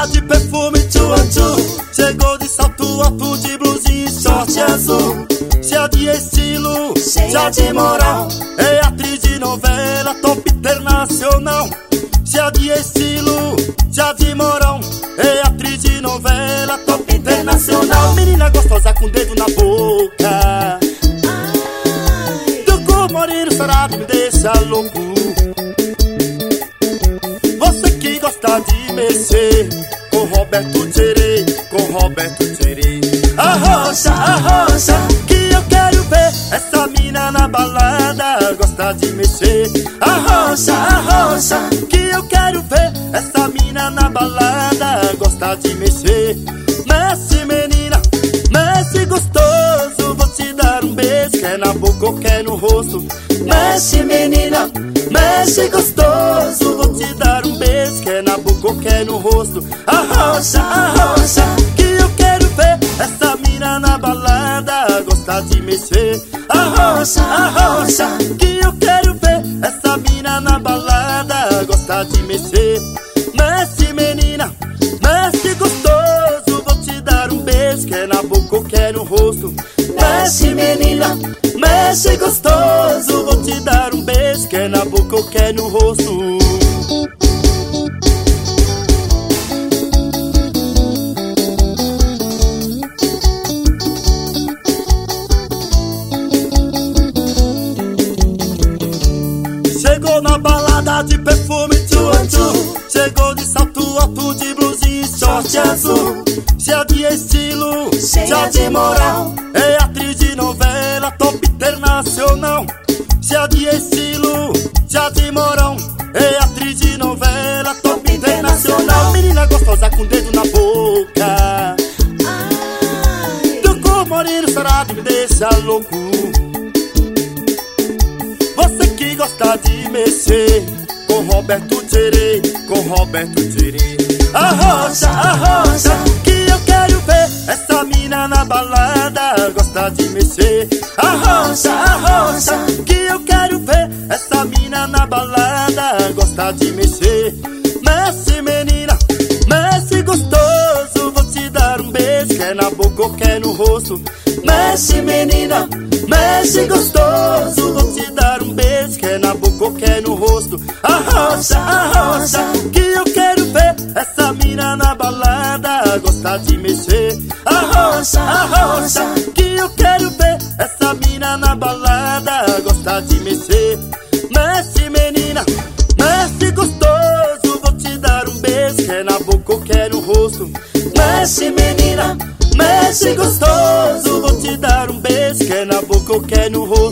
de perfume tchu-tchu. Chegou de salto alto, de blusinha e short azul. Cheia de estilo, cheia de moral. É atriz de novela, top internacional. Cheia de estilo, cheia de moral. É atriz de novela, top internacional. Menina gostosa com dedo na boca. Teu corpo moreno sarado me deixa louco. Você que gosta de mexer com Roberto Tcherê, com Roberto Tcherê. Arrocha, arrocha, que eu quero ver essa mina na balada. Gosta de mexer. Arrocha, arrocha, que eu quero ver essa mina na balada. Gosta de mexer. Mexe menina, mexe gostoso. Vou te dar um beijo, quer na boca ou quer no rosto. Mexe menina, mexe gostoso. Vou te dar um beijo, quer na boca ou quer no rosto. Arrocha, arrocha, que eu quero ver essa mina na balada. Gosta de mexer. Arrocha, arrocha, que eu quero ver essa mina na balada. Gosta de mexer. Mexe menina, mexe gostoso. Vou te dar um beijo, quer na boca ou quer no rosto. Mexe menina, mexe gostoso. Vou te dar um beijo, quer na boca ou quer no rosto. Chegou na balada de perfume tchu-tchu. Chegou de salto alto, de blusinha e short azul. Cheia de estilo, cheia de moral. É atriz de novela, top internacional. Cheia de estilo, cheia de moral. É atriz de novela, top internacional. Menina gostosa com dedo na boca. Teu corpo moreno sarado me deixa louco. Você que gosta de mexer com Roberto Tcherê, com Roberto Tcherê. Arrocha, arrocha, que eu quero ver essa mina na balada. Gosta de mexer. Arrocha, arrocha, que eu quero ver essa mina na balada. Gosta de mexer. Mexe menina, mexe gostoso. Vou te dar um beijo, quer na boca ou quer no rosto. Mexe menina, mexe gostoso. Vou te dar um beijo, quer na boca ou quer no rosto. Arrocha, arrocha, que eu quero ver essa mina na balada. Gosta de mexer. Arrocha, arrocha, que eu quero ver essa mina na balada. Gosta de mexer. Mexe menina, mexe gostoso. Vou te dar um beijo, quer na boca ou quer no rosto. Mexe menina, mexe gostoso. Vou te dar um beijo, quer na boca ou quer no rosto.